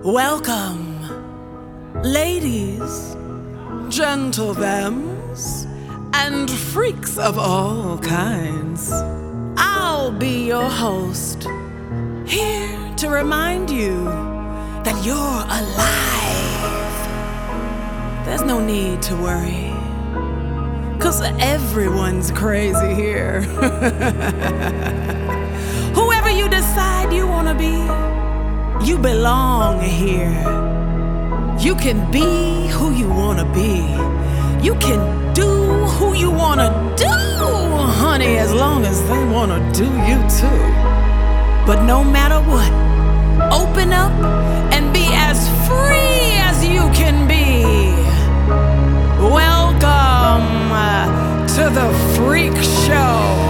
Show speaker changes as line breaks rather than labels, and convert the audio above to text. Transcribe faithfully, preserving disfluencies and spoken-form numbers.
Welcome, ladies, gentlethems, and freaks of all kinds. I'll be your host, here to remind you that you're alive. There's no need to worry, 'cause everyone's crazy here. Whoever you decide you wanna be, you belong here. You can be who you wanna be. You can do who you wanna do, honey, as long as they wanna do you too. But no matter what, open up and be as free as you can be. Welcome uh, to the Freak Show.